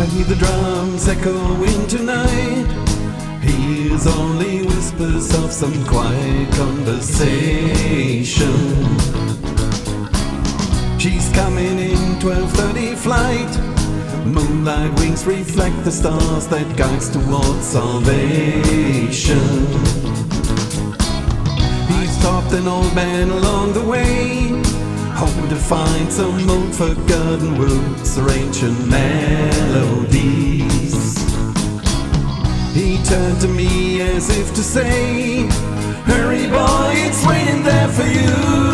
hear the drums echoing tonight. Hears only whispers of some quiet conversation. She's coming in 12:30 flight. Moonlight wings reflect the stars that guides towards salvation. He stopped an old man along the way, hoping to find some old forgotten words or ancient melodies. He turned to me as if to say, "Hurry boy, it's waiting there for you.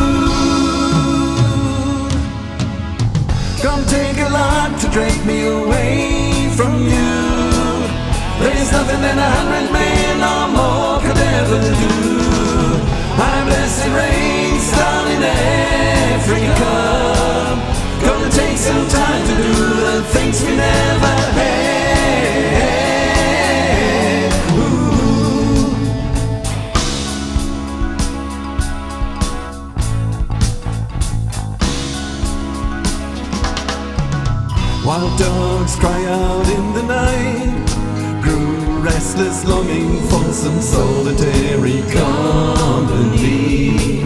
Come take a lot to drag me away from you. There's nothing that 100 men or more could ever do. My blessed rain's down in Africa. Gonna take some time to do the things we never had." Ooh. Wild dogs cry out in the night, grew restless, longing for some solitary company.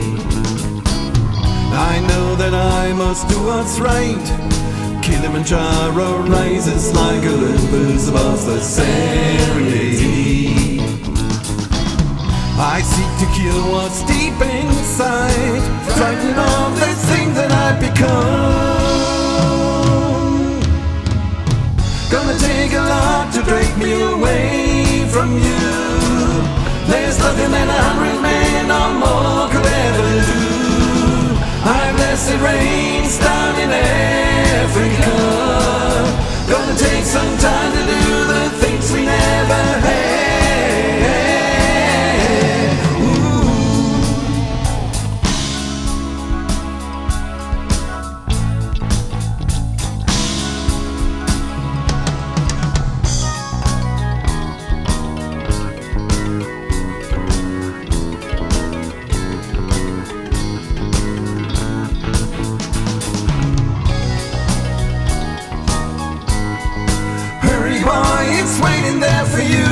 I know that I must do what's right. Kilimanjaro rises like Olympus above the Serengeti. I seek to cure what's deep inside, frightened of this thing that I've become. Gonna take a lot to drag me away from you. There's nothing that 100 men or more could ever do. My blessed rain's down in Africa. Gonna take some time to do the things we never had. Ooh. Boy, it's waiting there for you.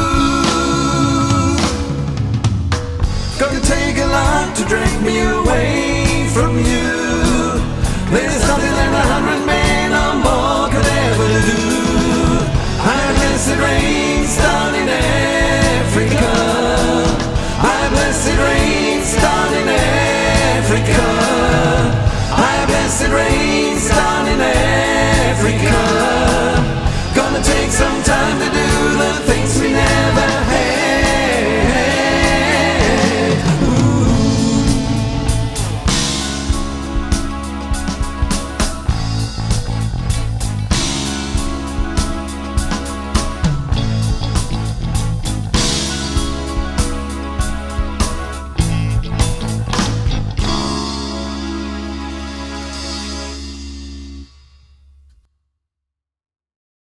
Gonna take a lot to drag me away from you. There's nothing that 100 men or more could ever do. My blessed rain's down in Africa. My blessed rain's down in Africa. My blessed rain's down in Africa.